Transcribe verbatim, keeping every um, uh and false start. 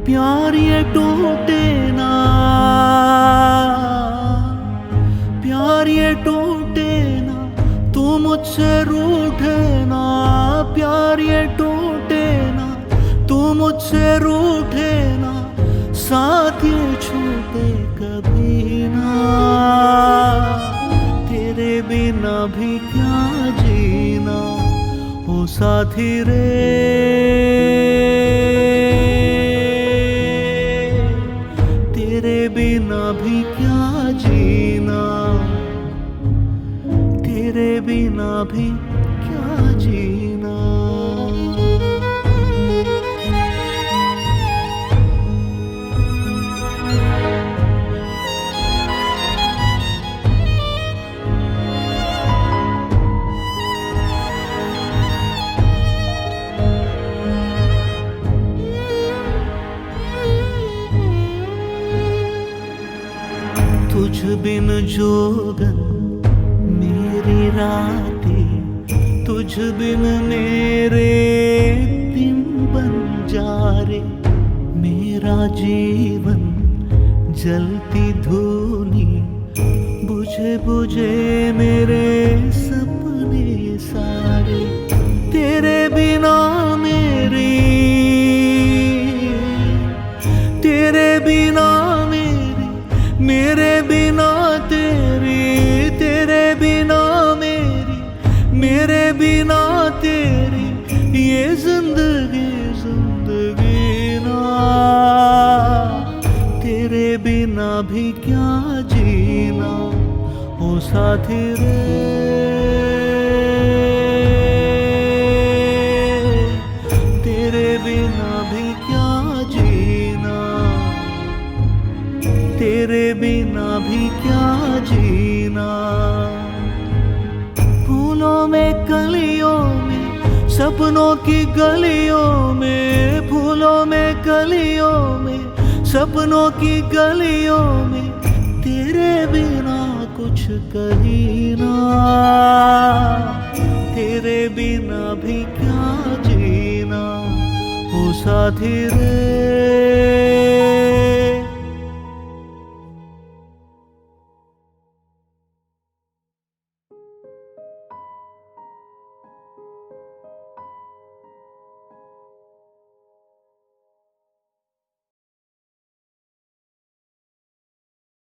प्यार ये टूटे ना, प्यार ये टूटे ना, तू मुझसे रूठे ना। प्यार ये टूटे ना, तू मुझसे रूठे ना, साथ ये छूटे कभी ना। तेरे बिना भी क्या जीना ओ साथी रे। तेरे बिना भी क्या जीना, तेरे बिना भी क्या जीना। तुझ बिन जोगन मेरी रातें, तुझ बिन मेरे दिन बन जा रे। मेरा जीवन जलती धूनी, बुझे बुझे मेरे सपने सारे। तेरे बिना मेरी, तेरे बिना मेरी, मेरे बिना तेरी। तेरे बिना मेरी, मेरे बिना तेरी, ये जिंदगी जिंदगी ना। तेरे बिना भी क्या जीना ओ साथी रे। तेरे बिना भी क्या जीना, तेरे बिना भी क्या जीना। फूलों में कलियों में, सपनों की गलियों में। फूलों में कलियों में, सपनों की गलियों में, तेरे बिना कुछ कहीं ना। तेरे बिना भी क्या जीना ओ साथी रे।